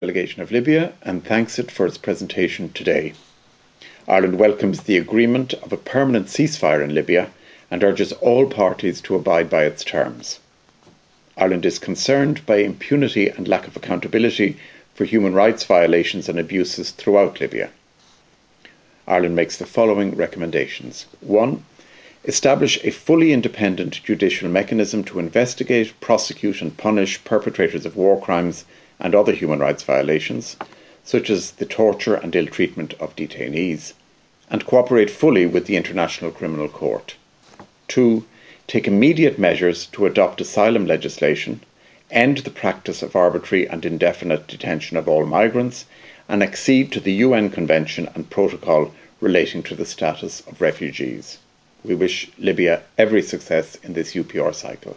delegation of Libya and thanks it for its presentation today. Ireland welcomes the agreement of a permanent ceasefire in Libya and urges all parties to abide by its terms. Ireland is concerned by impunity and lack of accountability for human rights violations and abuses throughout Libya. Ireland makes the following recommendations. 1. Establish a fully independent judicial mechanism to investigate, prosecute and punish perpetrators of war crimes and other human rights violations, such as the torture and ill treatment of detainees, and cooperate fully with the International Criminal Court. 2. Take immediate measures to adopt asylum legislation, end the practice of arbitrary and indefinite detention of all migrants, and accede to the UN Convention and Protocol relating to the status of refugees. We wish Libya every success in this UPR cycle.